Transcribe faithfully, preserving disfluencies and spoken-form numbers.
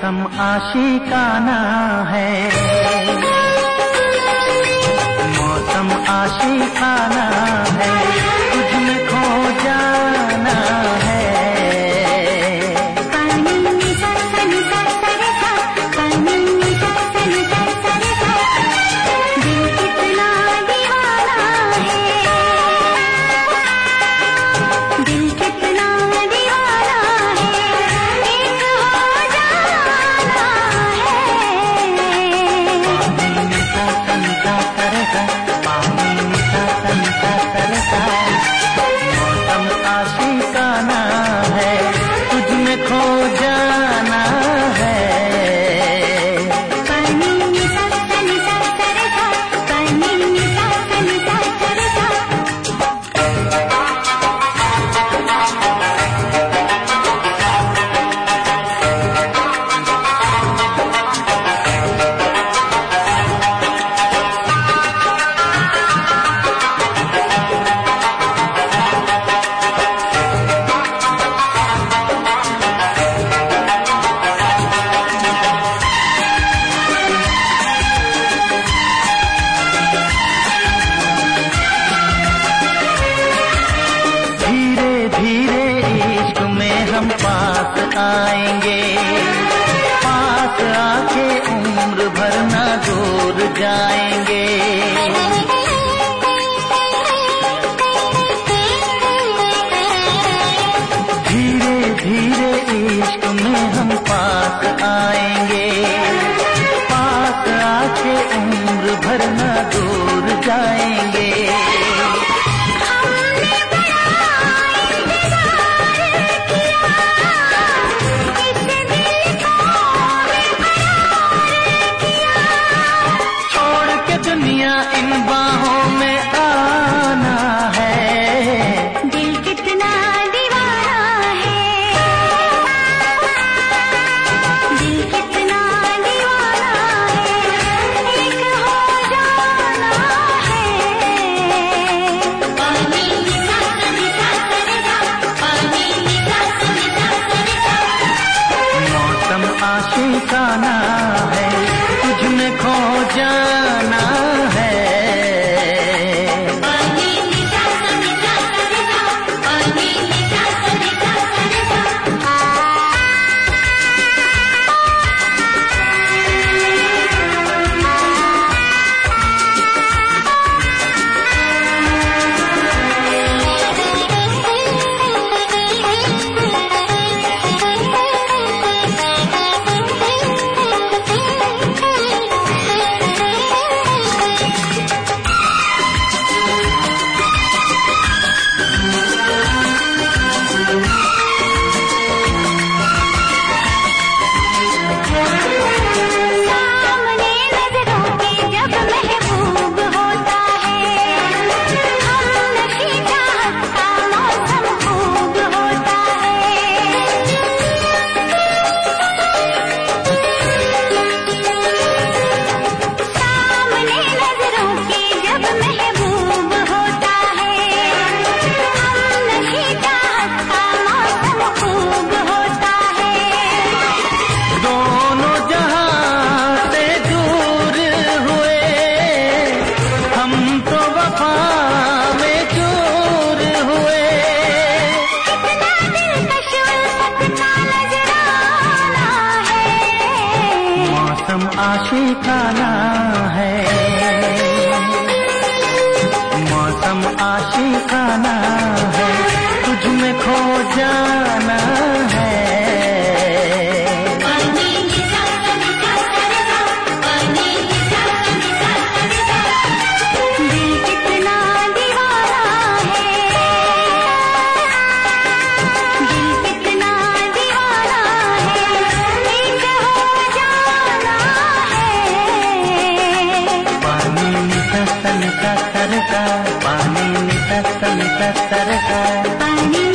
मौसम आशिकाना है, मौसम आशिकाना है, तुझमें खो जाना है। हम पास आएंगे, पास आके उम्र भर ना दूर जाएंगे। धीरे धीरे इश्क में हम पास आएंगे, पास आके उम्र भर ना दूर जाएंगे। इन बाहों में आना है, दिल कितना दीवाना है, दिल कितना दीवाना है, एक हो जाना है। पानी निसा निसा सरिता, पानी निसा निसा सरिता। मौसम आशिकाना है, तुझमें खो जाना है। आशिकाना है, मौसम आशिकाना है, तुझमें खो जाना है। पानी निसा निसा सरका, पानी